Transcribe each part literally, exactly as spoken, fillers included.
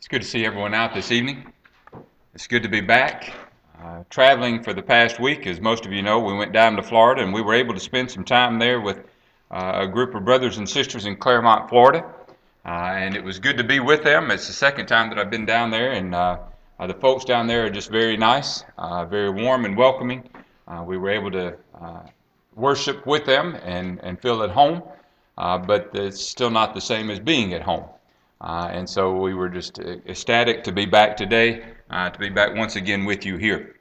It's good to see everyone out this evening. It's good to be back. Uh, traveling for the past week, as most of you know, we went down to Florida and we were able to spend some time there with uh, a group of brothers and sisters in Clermont, Florida. Uh, and it was good to be with them. It's the second time that I've been down there, and uh, uh, the folks down there are just very nice, uh, very warm and welcoming. Uh, we were able to uh, worship with them and, and feel at home, uh, but it's still not the same as being at home. Uh, and so we were just ecstatic to be back today, uh, to be back once again with you here.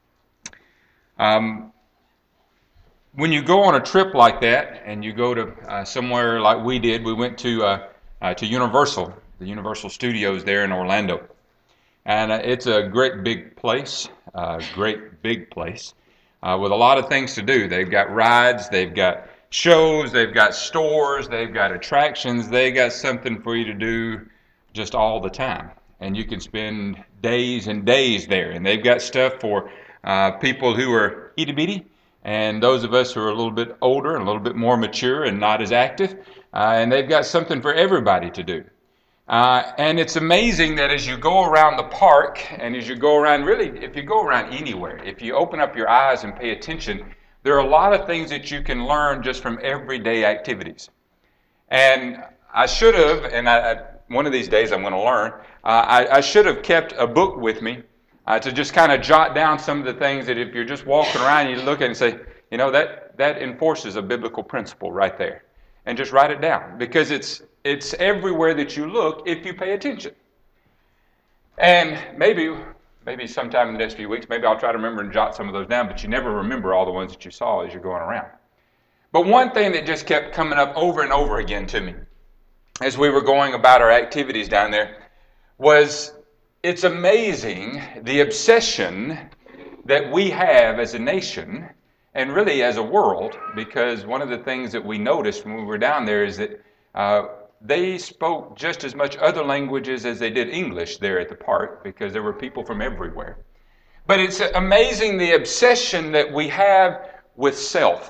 Um, when you go on a trip like that, and you go to uh, somewhere like we did, we went to uh, uh, to Universal, the Universal Studios there in Orlando. And uh, it's a great big place, a uh, great big place, uh, with a lot of things to do. They've got rides, they've got shows, they've got stores, they've got attractions, they got something for you to do just all the time. And you can spend days and days there. And they've got stuff for uh, people who are itty bitty, and those of us who are a little bit older and a little bit more mature and not as active. Uh, and they've got something for everybody to do. Uh, and it's amazing that as you go around the park, and as you go around, really, if you go around anywhere, if you open up your eyes and pay attention, there are a lot of things that you can learn just from everyday activities. And I should have, and I, I, one of these days I'm going to learn, uh, I, I should have kept a book with me uh, to just kind of jot down some of the things that if you're just walking around, you look at it and say, you know, that, that enforces a biblical principle right there. And just write it down, because it's, it's everywhere that you look if you pay attention. And maybe... Maybe sometime in the next few weeks, maybe I'll try to remember and jot some of those down, but you never remember all the ones that you saw as you're going around. But one thing that just kept coming up over and over again to me as we were going about our activities down there was, it's amazing the obsession that we have as a nation and really as a world, because one of the things that we noticed when we were down there is that uh, they spoke just as much other languages as they did English there at the park, because there were people from everywhere. But it's amazing the obsession that we have with self.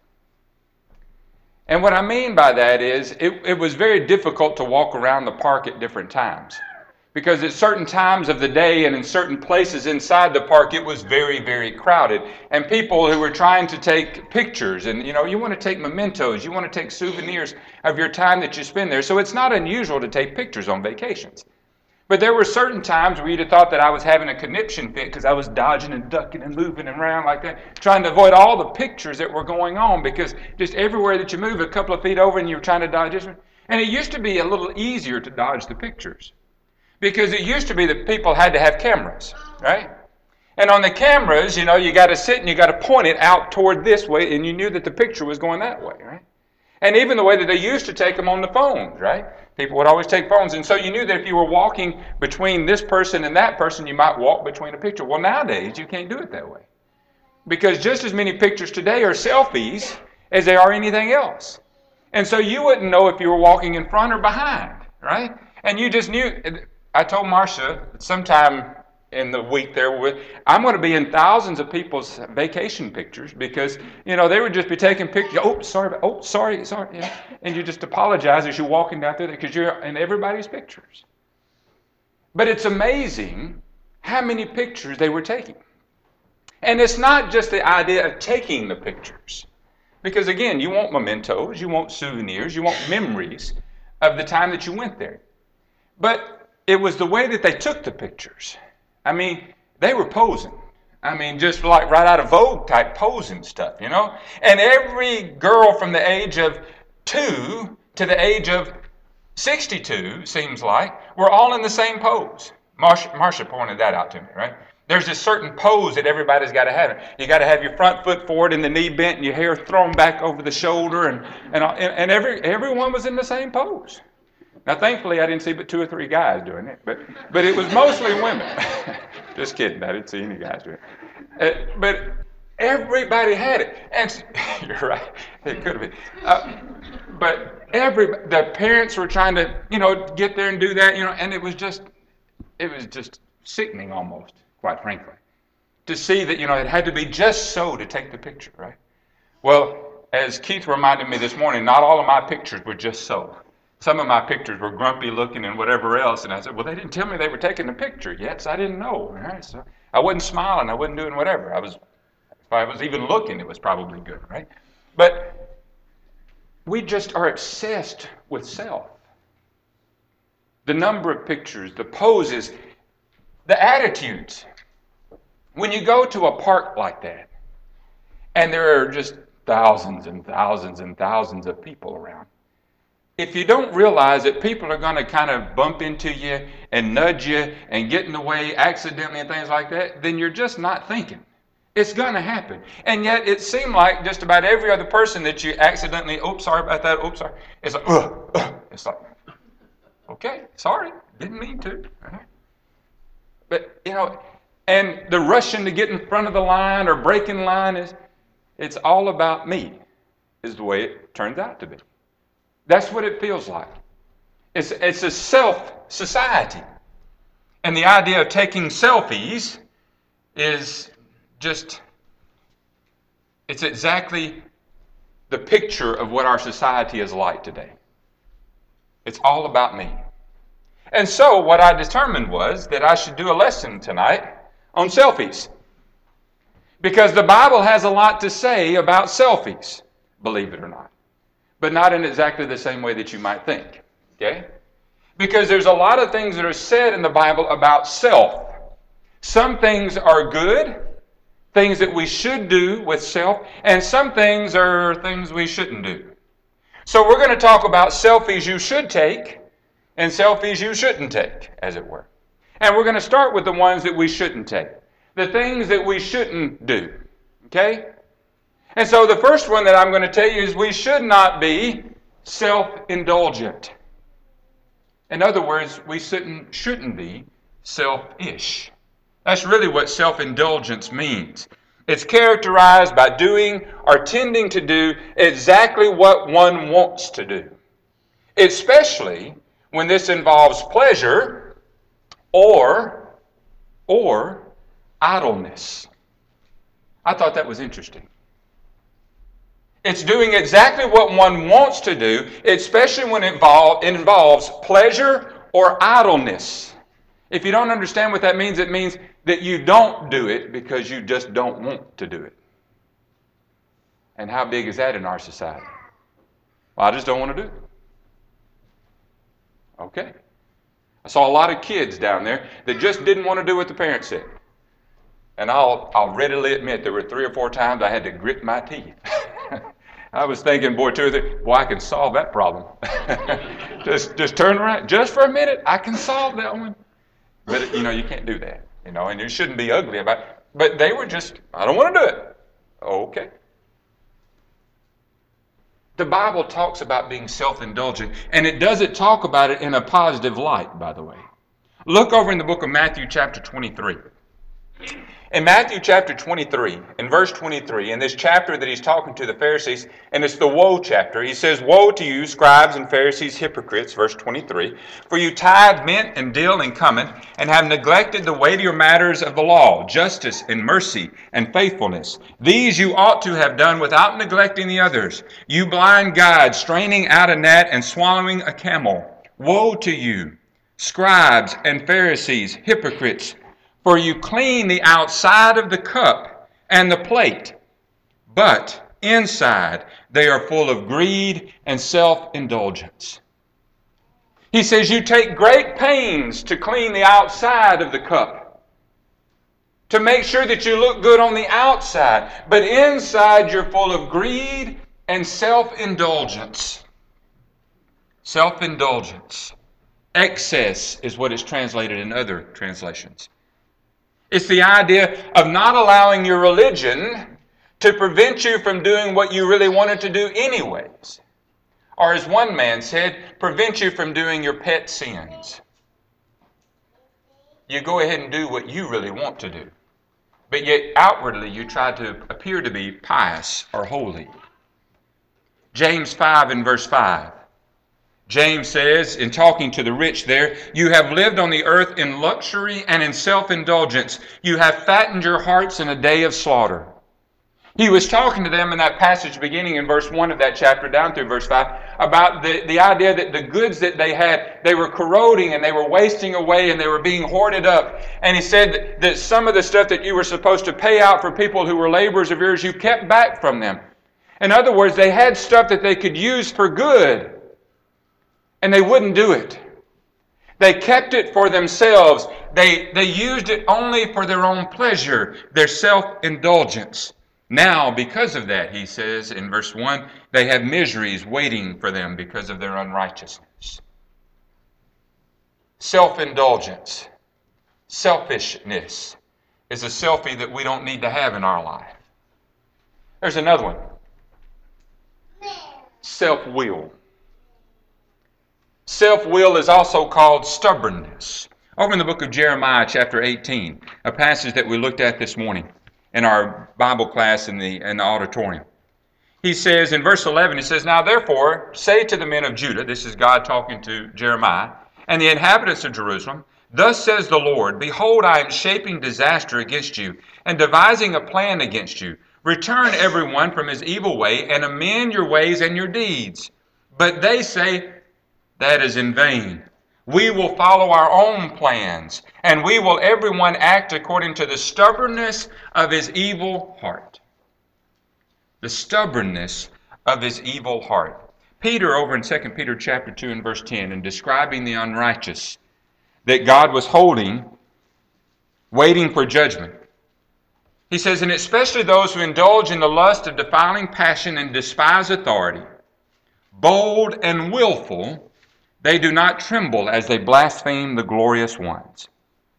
And what I mean by that is it, it was very difficult to walk around the park at different times. Because at certain times of the day and in certain places inside the park, it was very, very crowded. And people who were trying to take pictures, and you know, you want to take mementos, you want to take souvenirs of your time that you spend there. So it's not unusual to take pictures on vacations. But there were certain times where you'd have thought that I was having a conniption fit because I was dodging and ducking and moving around like that, trying to avoid all the pictures that were going on, because just everywhere that you move a couple of feet over and you're trying to dodge it. And it used to be a little easier to dodge the pictures, because it used to be that people had to have cameras, right? And on the cameras, you know, you got to sit and you got to point it out toward this way, and you knew that the picture was going that way, right? And even the way that they used to take them on the phones, right? People would always take phones, and so you knew that if you were walking between this person and that person, you might walk between a picture. Well, nowadays, you can't do it that way, because just as many pictures today are selfies as they are anything else. And so you wouldn't know if you were walking in front or behind, right? And you just knew. I told Marcia sometime in the week there, with, I'm going to be in thousands of people's vacation pictures, because, you know, they would just be taking pictures. Oh, sorry. Oh, sorry. Sorry. Yeah. And you just apologize as you're walking down there because you're in everybody's pictures. But it's amazing how many pictures they were taking. And it's not just the idea of taking the pictures. Because, again, you want mementos, you want souvenirs, you want memories of the time that you went there. But it was the way that they took the pictures. I mean, they were posing. I mean, just like right out of Vogue type posing stuff, you know? And every girl from the age of two to the age of sixty-two, seems like, were all in the same pose. Marcia, Marcia pointed that out to me, right? There's this certain pose that everybody's got to have. You got to have your front foot forward and the knee bent and your hair thrown back over the shoulder, and and and every everyone was in the same pose. Now, thankfully, I didn't see but two or three guys doing it, but but it was mostly women. Just kidding, I didn't see any guys doing it. Uh, but everybody had it, and you're right, it could have been. Uh, but every the parents were trying to, you know, get there and do that, you know, and it was just, it was just sickening almost, quite frankly, to see that, you know, it had to be just so to take the picture, right? Well, as Keith reminded me this morning, not all of my pictures were just so. Some of my pictures were grumpy looking and whatever else. And I said, well, they didn't tell me they were taking the picture yet, so I didn't know. All right? So I wasn't smiling. I wasn't doing whatever. I was, if I was even looking, it was probably good, right? But we just are obsessed with self. The number of pictures, the poses, the attitudes. When you go to a park like that, and there are just thousands and thousands and thousands of people around, if you don't realize that people are going to kind of bump into you and nudge you and get in the way accidentally and things like that, then you're just not thinking. It's going to happen. And yet it seemed like just about every other person that you accidentally, oops, sorry about that, oops, sorry. It's like, ugh, ugh. It's like, okay, sorry, didn't mean to. But, you know, and the rushing to get in front of the line or break in line, is it's all about me, is the way it turns out to be. That's what it feels like. It's, it's a self-society. And the idea of taking selfies is just, it's exactly the picture of what our society is like today. It's all about me. And so what I determined was that I should do a lesson tonight on selfies. Because the Bible has a lot to say about selfies, believe it or not. But not in exactly the same way that you might think. Okay? Because there's a lot of things that are said in the Bible about self. Some things are good, things that we should do with self, and some things are things we shouldn't do. So we're going to talk about selfies you should take and selfies you shouldn't take, as it were. And we're going to start with the ones that we shouldn't take. The things that we shouldn't do. Okay? And so the first one that I'm going to tell you is we should not be self-indulgent. In other words, we shouldn't, shouldn't be selfish. That's really what self-indulgence means. It's characterized by doing or tending to do exactly what one wants to do, especially when this involves pleasure or, or idleness. I thought that was interesting. It's doing exactly what one wants to do, especially when it, involve, it involves pleasure or idleness. If you don't understand what that means, it means that you don't do it because you just don't want to do it. And how big is that in our society? Well, I just don't want to do it. Okay. I saw a lot of kids down there that just didn't want to do what the parents said. And I'll, I'll readily admit there were three or four times I had to grit my teeth. I was thinking, boy, two or three, boy, I can solve that problem. just, just turn around, just for a minute, I can solve that one. But, you know, you can't do that, you know, and you shouldn't be ugly about it. But they were just, I don't want to do it. Okay. The Bible talks about being self-indulgent, and it doesn't talk about it in a positive light, by the way. Look over in the book of Matthew chapter twenty-three. In Matthew chapter twenty-three, in verse twenty-three, in this chapter that he's talking to the Pharisees, and it's the woe chapter, he says, "Woe to you, scribes and Pharisees, hypocrites," verse twenty-three, "for you tithe mint and dill and cumin, and have neglected the weightier matters of the law, justice and mercy and faithfulness. These you ought to have done without neglecting the others. You blind guides, straining out a gnat and swallowing a camel. Woe to you, scribes and Pharisees, hypocrites! For you clean the outside of the cup and the plate, but inside they are full of greed and self-indulgence." He says you take great pains to clean the outside of the cup, to make sure that you look good on the outside, but inside you're full of greed and self-indulgence. Self-indulgence. Excess is what is translated in other translations. It's the idea of not allowing your religion to prevent you from doing what you really wanted to do anyways. Or as one man said, prevent you from doing your pet sins. You go ahead and do what you really want to do. But yet outwardly you try to appear to be pious or holy. James five and verse five. James says, in talking to the rich there, "You have lived on the earth in luxury and in self-indulgence. You have fattened your hearts in a day of slaughter." He was talking to them in that passage beginning in verse one of that chapter down through verse five about the, the idea that the goods that they had, they were corroding and they were wasting away and they were being hoarded up. And he said that some of the stuff that you were supposed to pay out for people who were laborers of yours, you kept back from them. In other words, they had stuff that they could use for good, and they wouldn't do it. They kept it for themselves. They, they used it only for their own pleasure, their self-indulgence. Now, because of that, he says in verse one, they have miseries waiting for them because of their unrighteousness. Self-indulgence, selfishness is a selfie that we don't need to have in our life. There's another one. Self-will. Self-will is also called stubbornness. Over in the book of Jeremiah, chapter eighteen, a passage that we looked at this morning in our Bible class in the, in the auditorium. He says in verse eleven, he says, now therefore say to the men of Judah, this is God talking to Jeremiah, and the inhabitants of Jerusalem, thus says the Lord, behold, I am shaping disaster against you, and devising a plan against you. Return everyone from his evil way, and amend your ways and your deeds. But they say, that is in vain. We will follow our own plans, and we will everyone act according to the stubbornness of his evil heart. The stubbornness of his evil heart. Peter, over in Second Peter chapter two and verse ten, in describing the unrighteous that God was holding, waiting for judgment, he says, and especially those who indulge in the lust of defiling passion and despise authority, bold and willful, they do not tremble as they blaspheme the glorious ones.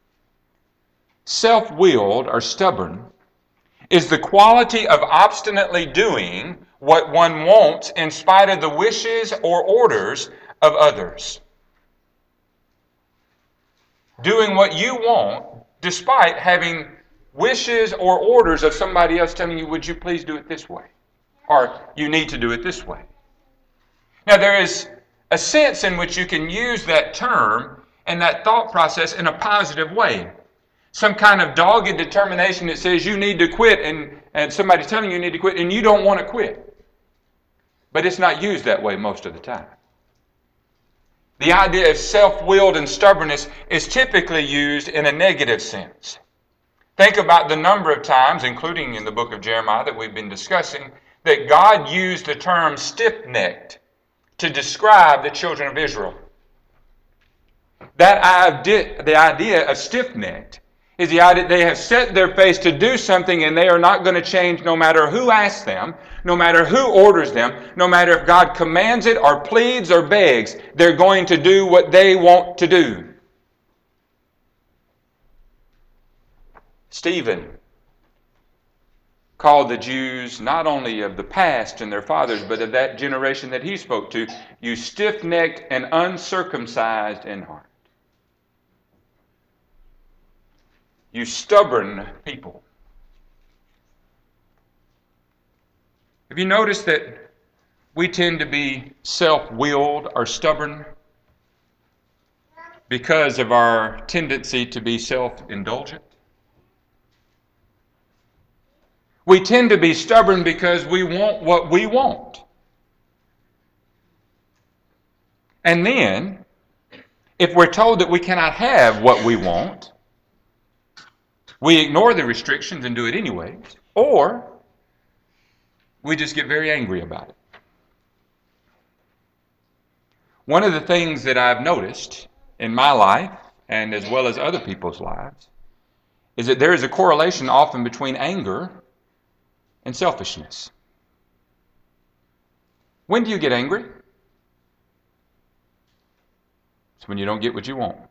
Self-willed or stubborn is the quality of obstinately doing what one wants in spite of the wishes or orders of others. Doing what you want despite having wishes or orders of somebody else telling you, would you please do it this way? Or you need to do it this way. Now there is a sense in which you can use that term and that thought process in a positive way. Some kind of dogged determination that says you need to quit, and, and somebody telling you you need to quit and you don't want to quit. But it's not used that way most of the time. The idea of self-willed and stubbornness is typically used in a negative sense. Think about the number of times, including in the book of Jeremiah that we've been discussing, that God used the term stiff-necked to describe the children of Israel. That idea, the idea of stiff-necked is the idea that they have set their face to do something and they are not going to change no matter who asks them, no matter who orders them, no matter if God commands it or pleads or begs, they're going to do what they want to do. Stephen called the Jews not only of the past and their fathers, but of that generation that he spoke to, you stiff-necked and uncircumcised in heart. You stubborn people. Have you noticed that we tend to be self-willed or stubborn because of our tendency to be self-indulgent? We tend to be stubborn because we want what we want. And then, if we're told that we cannot have what we want, we ignore the restrictions and do it anyway, or we just get very angry about it. One of the things that I've noticed in my life, and as well as other people's lives, is that there is a correlation often between anger and selfishness. When do you get angry? It's when you don't get what you want.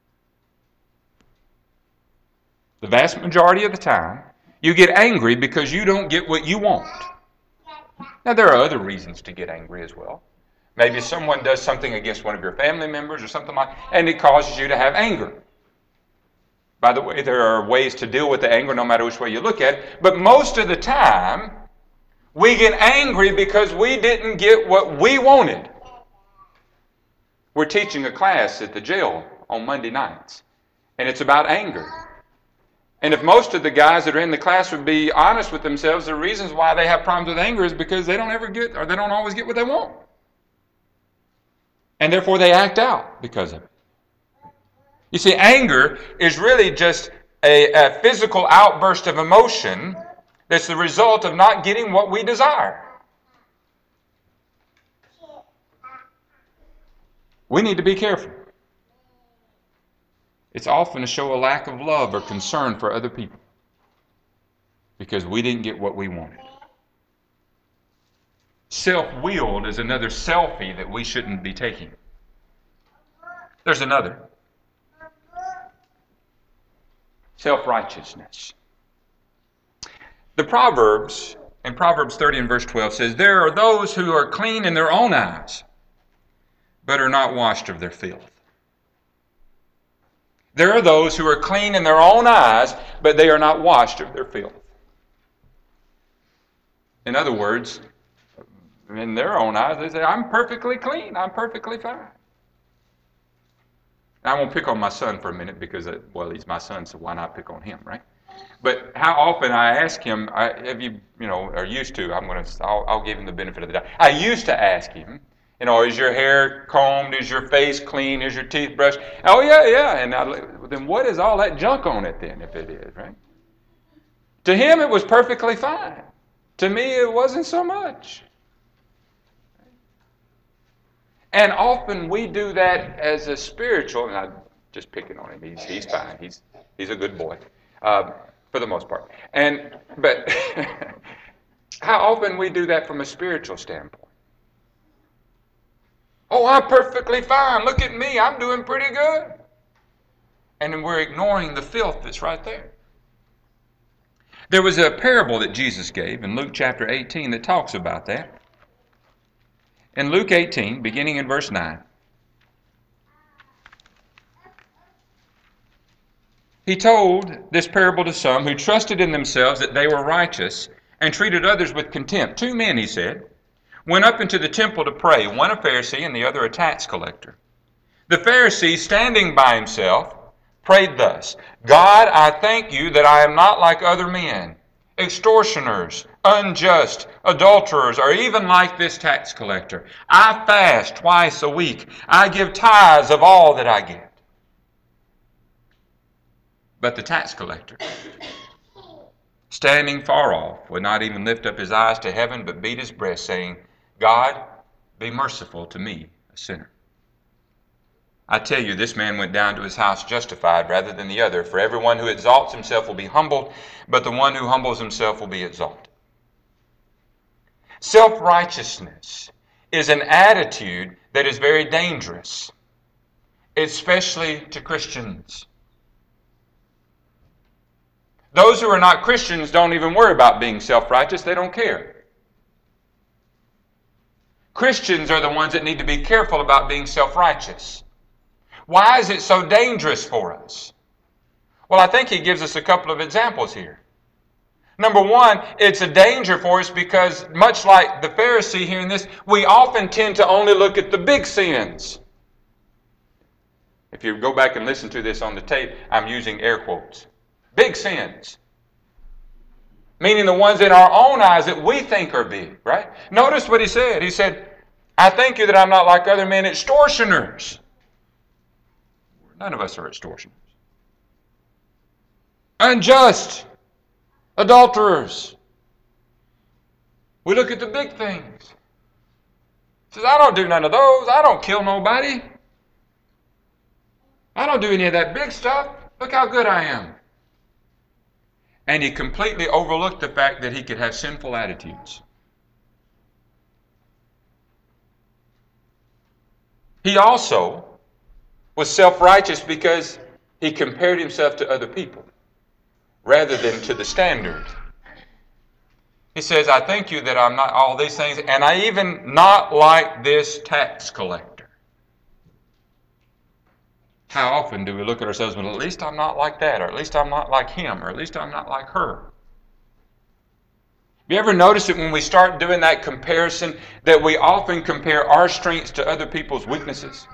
The vast majority of the time, you get angry because you don't get what you want. Now, there are other reasons to get angry as well. Maybe someone does something against one of your family members or something like that, and it causes you to have anger. By the way, there are ways to deal with the anger no matter which way you look at it. But most of the time, we get angry because we didn't get what we wanted. We're teaching a class at the jail on Monday nights, and it's about anger. And if most of the guys that are in the class would be honest with themselves, the reasons why they have problems with anger is because they don't ever get, or they don't always get what they want. And therefore they act out because of it. You see, anger is really just a, a physical outburst of emotion that's the result of not getting what we desire. We need to be careful. It's often to show a lack of love or concern for other people because we didn't get what we wanted. Self-willed is another selfie that we shouldn't be taking. There's another. Self-righteousness. The Proverbs, in Proverbs thirty and verse twelve, says, "There are those who are clean in their own eyes, but are not washed of their filth." There are those who are clean in their own eyes, but they are not washed of their filth. In other words, in their own eyes, they say, "I'm perfectly clean. I'm perfectly fine." Now, I won't pick on my son for a minute because, well, he's my son, so why not pick on him, right? But how often I ask him, I, have you, you know, or used to, I'm going to, I'll, I'll give him the benefit of the doubt. I used to ask him, you know, is your hair combed? Is your face clean? Is your teeth brushed? Oh, yeah, yeah. And I, then what is all that junk on it then, if it is, right? To him, it was perfectly fine. To me, it wasn't so much. And often we do that as a spiritual, and I'm just picking on him. He's he's fine. He's he's a good boy, uh, for the most part. And but how often we do that from a spiritual standpoint? Oh, I'm perfectly fine. Look at me. I'm doing pretty good. And then we're ignoring the filth that's right there. There was a parable that Jesus gave in Luke chapter eighteen that talks about that. In Luke eighteen, beginning in verse nine, he told this parable to some who trusted in themselves that they were righteous and treated others with contempt. Two men, he said, went up into the temple to pray, one a Pharisee and the other a tax collector. The Pharisee, standing by himself, prayed thus, "God, I thank you that I am not like other men, extortioners, unjust, adulterers, or even like this tax collector. I fast twice a week. I give tithes of all that I get." But the tax collector, standing far off, would not even lift up his eyes to heaven, but beat his breast, saying, "God, be merciful to me, a sinner." I tell you, this man went down to his house justified rather than the other. For everyone who exalts himself will be humbled, but the one who humbles himself will be exalted. Self-righteousness is an attitude that is very dangerous, especially to Christians. Those who are not Christians don't even worry about being self-righteous. They don't care. Christians are the ones that need to be careful about being self-righteous. Why is it so dangerous for us? Well, I think he gives us a couple of examples here. Number one, it's a danger for us because, much like the Pharisee here in this, we often tend to only look at the big sins. If you go back and listen to this on the tape, I'm using air quotes. Big sins. Meaning the ones in our own eyes that we think are big, right? Notice what he said. He said, "I thank you that I'm not like other men, extortioners." None of us are extortioners. Unjust. Adulterers. We look at the big things. He says, "I don't do none of those. I don't kill nobody. I don't do any of that big stuff. Look how good I am." And he completely overlooked the fact that he could have sinful attitudes. He also was self-righteous because he compared himself to other people rather than to the standard. He says, "I thank you that I'm not all these things, and I even not like this tax collector." How often do we look at ourselves and, "Well, at least I'm not like that, or at least I'm not like him, or at least I'm not like her"? Have you ever noticed that when we start doing that comparison, that we often compare our strengths to other people's weaknesses?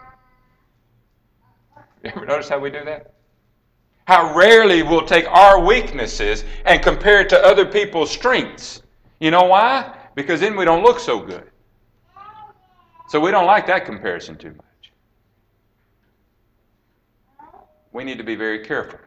You ever notice how we do that? How rarely we'll take our weaknesses and compare it to other people's strengths. You know why? Because then we don't look so good. So we don't like that comparison too much. we need to be very careful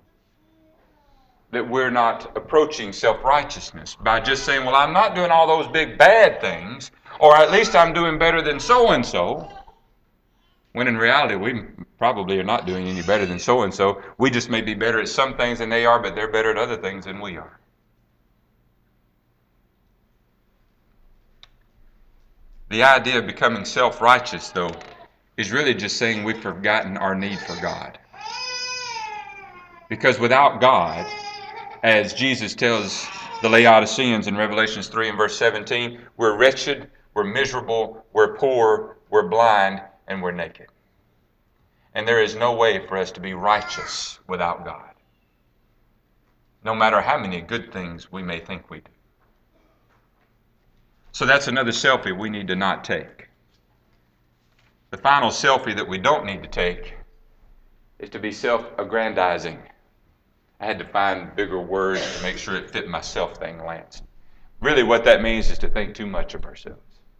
that we're not approaching self-righteousness by just saying, well, I'm not doing all those big bad things, or at least I'm doing better than so-and-so, when in reality we probably are not doing any better than so-and-so. We just may be better at some things than they are, but they're better at other things than we are. The idea of becoming self-righteous, though, is really just saying we've forgotten our need for God. Because without God, as Jesus tells the Laodiceans in Revelation three and verse seventeen, we're wretched, we're miserable, we're poor, we're blind, and we're naked. And there is no way for us to be righteous without God, no matter how many good things we may think we do. So that's another selfie we need to not take. The final selfie that we don't need to take is to be self-aggrandizing. I had to find bigger words to make sure it fit my self thing, Lance. Really what that means is to think too much of ourselves.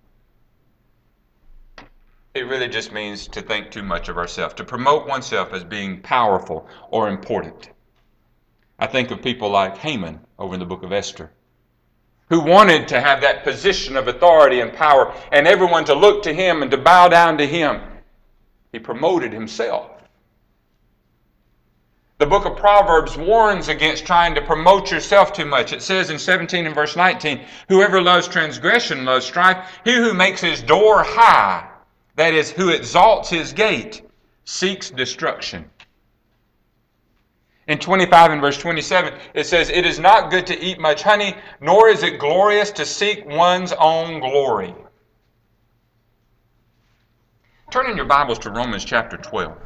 It really just means to think too much of ourselves, to promote oneself as being powerful or important. I think of people like Haman over in the book of Esther, who wanted to have that position of authority and power and everyone to look to him and to bow down to him. He promoted himself. The book of Proverbs warns against trying to promote yourself too much. It says in seventeen and verse nineteen, whoever loves transgression loves strife. He who makes his door high, that is, who exalts his gate, seeks destruction. In twenty-five and verse twenty-seven, it says, it is not good to eat much honey, nor is it glorious to seek one's own glory. Turn in your Bibles to Romans chapter twelve.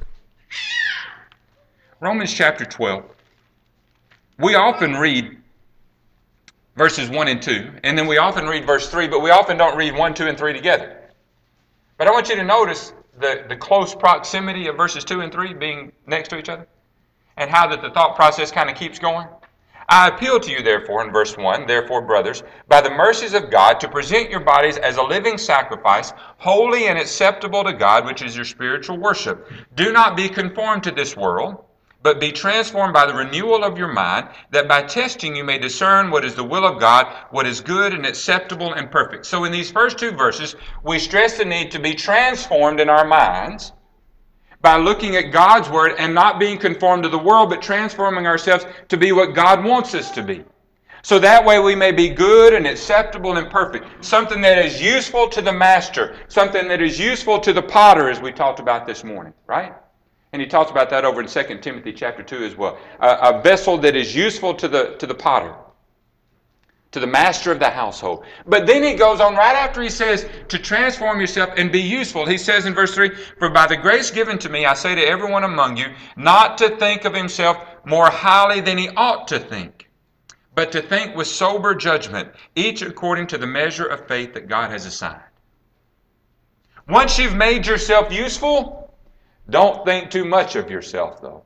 Romans chapter twelve. We often read verses one and two, and then we often read verse three, but we often don't read one, two, and three together. But I want you to notice the, the close proximity of verses two and three being next to each other, and how that the thought process kind of keeps going. I appeal to you, therefore, in verse one, therefore, brothers, by the mercies of God, to present your bodies as a living sacrifice, holy and acceptable to God, which is your spiritual worship. Do not be conformed to this world, but be transformed by the renewal of your mind, that by testing you may discern what is the will of God, what is good and acceptable and perfect. So in these first two verses, we stress the need to be transformed in our minds by looking at God's Word and not being conformed to the world, but transforming ourselves to be what God wants us to be. So that way we may be good and acceptable and perfect. Something that is useful to the master. Something that is useful to the potter, as we talked about this morning, right? And he talks about that over in Second Timothy chapter two as well. A, a vessel that is useful to the, to the potter, to the master of the household. But then he goes on right after he says to transform yourself and be useful. He says in verse three, for by the grace given to me, I say to everyone among you, not to think of himself more highly than he ought to think, but to think with sober judgment, each according to the measure of faith that God has assigned. Once you've made yourself useful, don't think too much of yourself, though.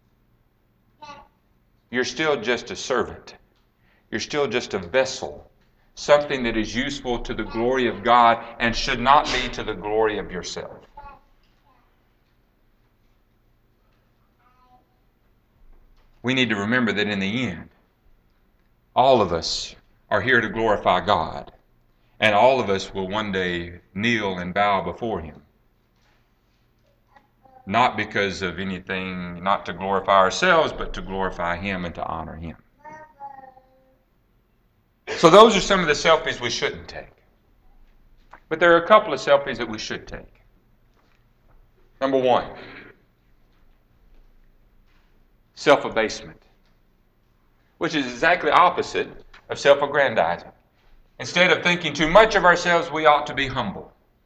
You're still just a servant. You're still just a vessel. Something that is useful to the glory of God and should not be to the glory of yourself. We need to remember that in the end, all of us are here to glorify God. And all of us will one day kneel and bow before Him. Not because of anything, not to glorify ourselves, but to glorify Him and to honor Him. So those are some of the selfies we shouldn't take. But there are a couple of selfies that we should take. Number one, self-abasement, which is exactly opposite of self-aggrandizing. Instead of thinking too much of ourselves, we ought to be humble.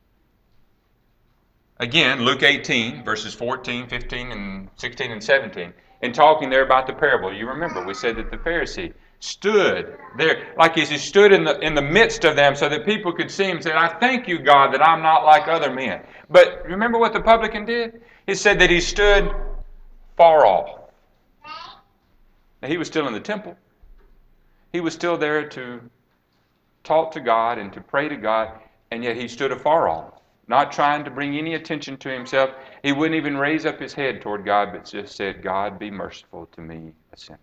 Again, Luke eighteen, verses fourteen, fifteen, and sixteen, and seventeen. In talking there about the parable, you remember we said that the Pharisee stood there, like as he stood in the in the midst of them so that people could see him and said, I thank you, God, that I'm not like other men. But remember what the publican did? He said that he stood far off. Now, he was still in the temple. He was still there to talk to God and to pray to God, and yet he stood afar off. not trying to bring any attention to himself. He wouldn't even raise up his head toward God, but just said, God, be merciful to me, a sinner.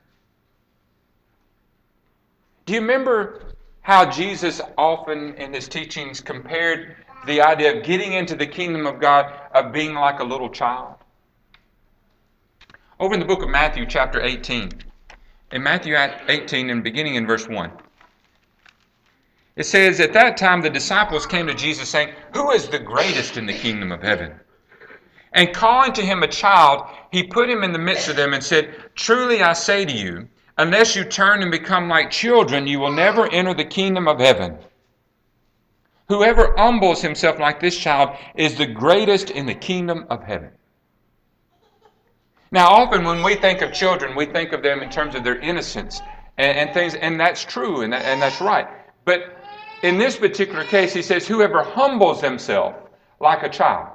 Do you remember how Jesus often in his teachings compared the idea of getting into the kingdom of God of being like a little child? Over in the book of Matthew, chapter eighteen, in Matthew eighteen and beginning in verse one, it says, at that time the disciples came to Jesus saying, who is the greatest in the kingdom of heaven? And calling to him a child, he put him in the midst of them and said, truly I say to you, unless you turn and become like children, you will never enter the kingdom of heaven. Whoever humbles himself like this child is the greatest in the kingdom of heaven. Now, often when we think of children, we think of them in terms of their innocence and, and things, and that's true, and, that, and that's right. But in this particular case, he says, whoever humbles himself like a child.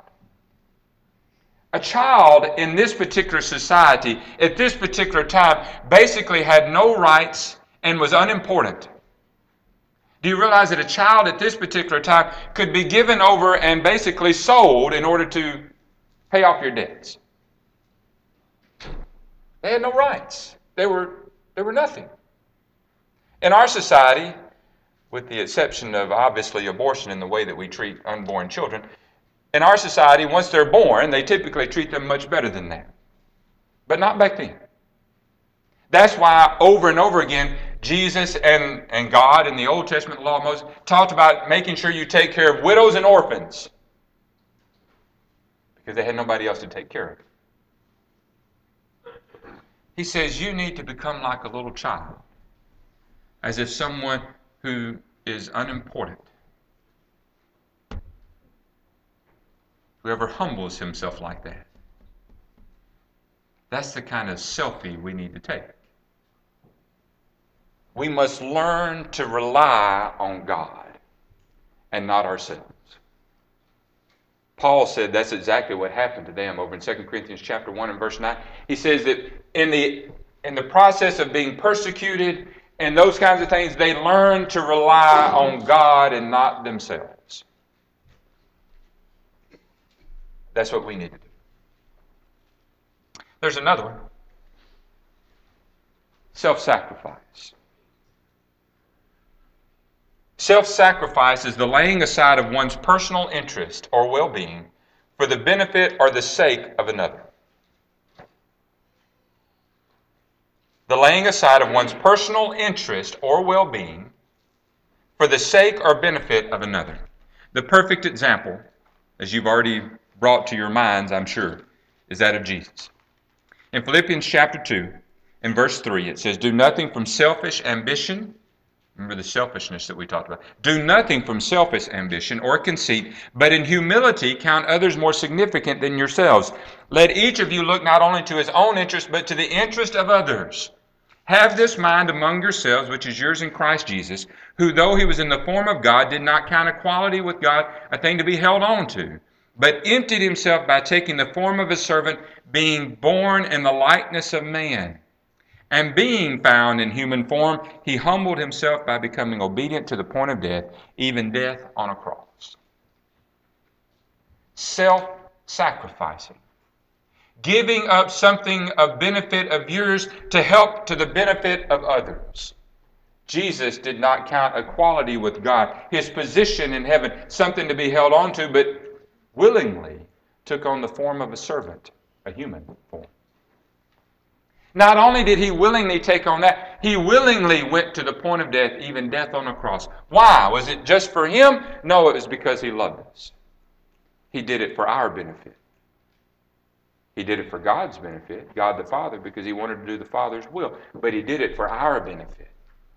A child in this particular society, at this particular time, basically had no rights and was unimportant. Do you realize that a child at this particular time could be given over and basically sold in order to pay off your debts? They had no rights. They were, they were nothing. In our society, with the exception of obviously abortion in the way that we treat unborn children, in our society, once they're born, they typically treat them much better than that. But not back then. That's why over and over again, Jesus and, and God in the Old Testament law of Moses talked about making sure you take care of widows and orphans. Because they had nobody else to take care of. He says you need to become like a little child. As if someone who is unimportant. Whoever humbles himself like that. That's the kind of selfie we need to take. We must learn to rely on God and not ourselves. Paul said that's exactly what happened to them over in Second Corinthians chapter one and verse nine. He says that in the in the process of being persecuted and those kinds of things, they learned to rely on God and not themselves. That's what we need to do. There's another one. Self-sacrifice. Self-sacrifice is the laying aside of one's personal interest or well-being for the benefit or the sake of another. The laying aside of one's personal interest or well-being for the sake or benefit of another. The perfect example, as you've already brought to your minds, I'm sure, is that of Jesus. In Philippians chapter two, in verse three, it says, do nothing from selfish ambition. Remember the selfishness that we talked about. Do nothing from selfish ambition or conceit, but in humility count others more significant than yourselves. Let each of you look not only to his own interest, but to the interest of others. Have this mind among yourselves, which is yours in Christ Jesus, who though he was in the form of God, did not count equality with God a thing to be held on to, but emptied himself by taking the form of a servant, being born in the likeness of man. And being found in human form, he humbled himself by becoming obedient to the point of death, even death on a cross. Self-sacrificing. Giving up something of benefit of yours to help to the benefit of others. Jesus did not count equality with God, his position in heaven, something to be held on to, but willingly took on the form of a servant, a human form. Not only did he willingly take on that, he willingly went to the point of death, even death on a cross. Why? Was it just for him? No, it was because he loved us. He did it for our benefit. He did it for God's benefit, God the Father, because he wanted to do the Father's will. But he did it for our benefit.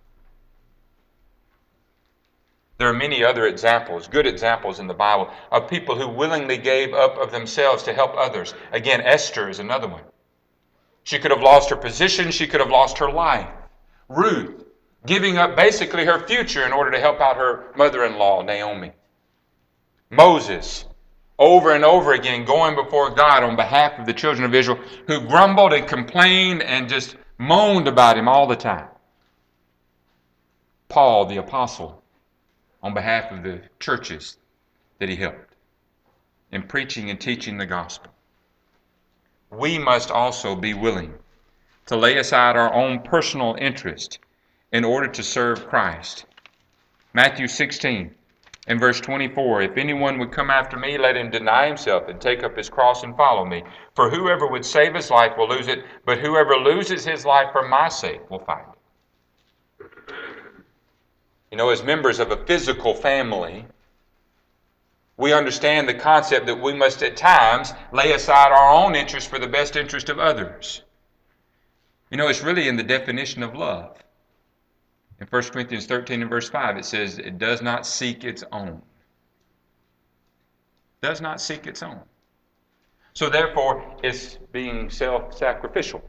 There are many other examples, good examples in the Bible, of people who willingly gave up of themselves to help others. Again, Esther is another one. She could have lost her position. She could have lost her life. Ruth, giving up basically her future in order to help out her mother-in-law, Naomi. Moses, over and over again, going before God on behalf of the children of Israel, who grumbled and complained and just moaned about him all the time. Paul, the apostle, on behalf of the churches that he helped. in preaching and teaching the gospel, we must also be willing to lay aside our own personal interest in order to serve Christ. Matthew sixteen and verse twenty-four, if anyone would come after me, let him deny himself and take up his cross and follow me. For whoever would save his life will lose it, but whoever loses his life for my sake will find it. You know, as members of a physical family, we understand the concept that we must at times lay aside our own interest for the best interest of others. You know, it's really in the definition of love. In First Corinthians thirteen and verse five, it says, it does not seek its own. Does not seek its own. So therefore, it's being self-sacrificial.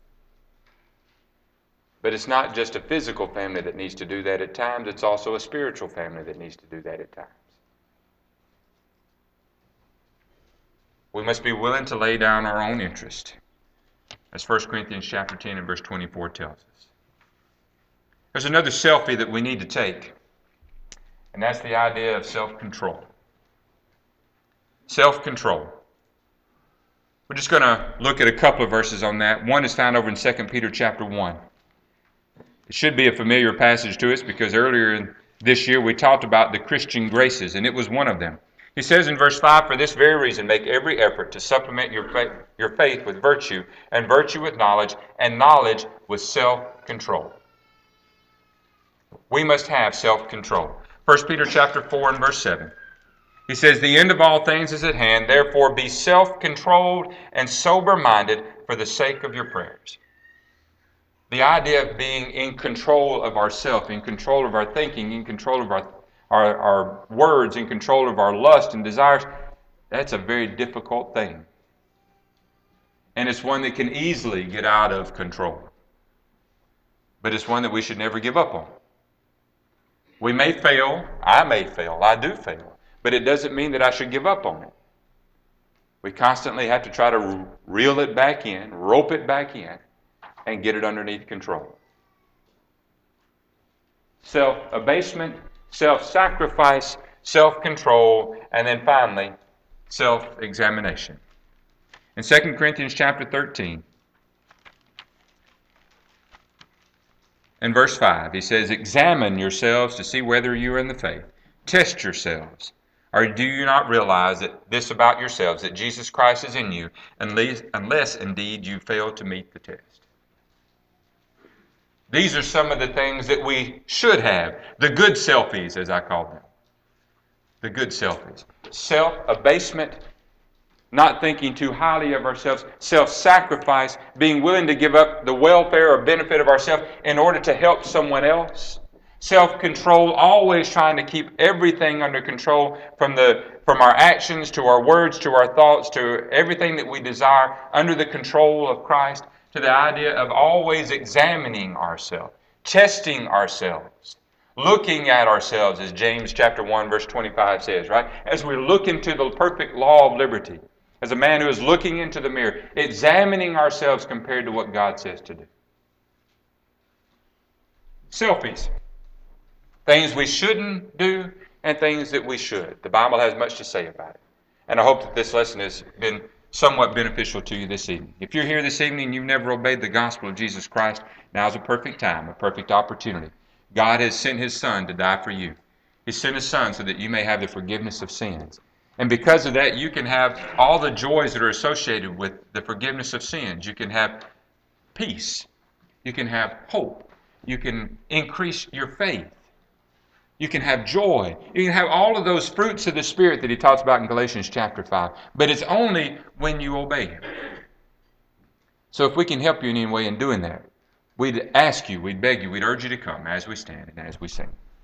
But it's not just a physical family that needs to do that at times, it's also a spiritual family that needs to do that at times. We must be willing to lay down our own interest, as First Corinthians chapter ten and verse twenty-four tells us. There's another selfie that we need to take, and that's the idea of self-control. Self-control. We're just going to look at a couple of verses on that. One is found over in Second Peter chapter one. It should be a familiar passage to us because earlier this year we talked about the Christian graces, and it was one of them. He says in verse five, for this very reason, make every effort to supplement your faith, your faith with virtue, and virtue with knowledge, and knowledge with self-control. We must have self-control. First Peter chapter four and verse seven. He says, the end of all things is at hand, therefore be self-controlled and sober-minded for the sake of your prayers. The idea of being in control of ourselves, in control of our thinking, in control of our, our, our words, in control of our lust and desires, that's a very difficult thing. And it's one that can easily get out of control. But it's one that we should never give up on. We may fail, I may fail, I do fail, but it doesn't mean that I should give up on it. We constantly have to try to reel it back in, rope it back in, and get it underneath control. Self-abasement, self-sacrifice, self-control, and then finally, self-examination. In Second Corinthians chapter thirteen, in verse five, he says, examine yourselves to see whether you are in the faith. Test yourselves. Or do you not realize that this about yourselves, that Jesus Christ is in you, unless, unless indeed you fail to meet the test? These are some of the things that we should have. The good selfies, as I call them. The good selfies. Self-abasement, not thinking too highly of ourselves. Self-sacrifice, being willing to give up the welfare or benefit of ourselves in order to help someone else. Self-control, always trying to keep everything under control, from the from our actions to our words to our thoughts to everything that we desire under the control of Christ, to the idea of always examining ourselves, testing ourselves, looking at ourselves, as James chapter one verse twenty-five says, right? As we look into the perfect law of liberty, as a man who is looking into the mirror, examining ourselves compared to what God says to do. Selfies. Things we shouldn't do and things that we should. The Bible has much to say about it. And I hope that this lesson has been somewhat beneficial to you this evening. If you're here this evening and you've never obeyed the gospel of Jesus Christ, now's a perfect time, a perfect opportunity. God has sent His Son to die for you. He sent His Son so that you may have the forgiveness of sins. And because of that, you can have all the joys that are associated with the forgiveness of sins. You can have peace. You can have hope. You can increase your faith. You can have joy. You can have all of those fruits of the Spirit that he talks about in Galatians chapter five. But it's only when you obey Him. So if we can help you in any way in doing that, we'd ask you, we'd beg you, we'd urge you to come as we stand and as we sing.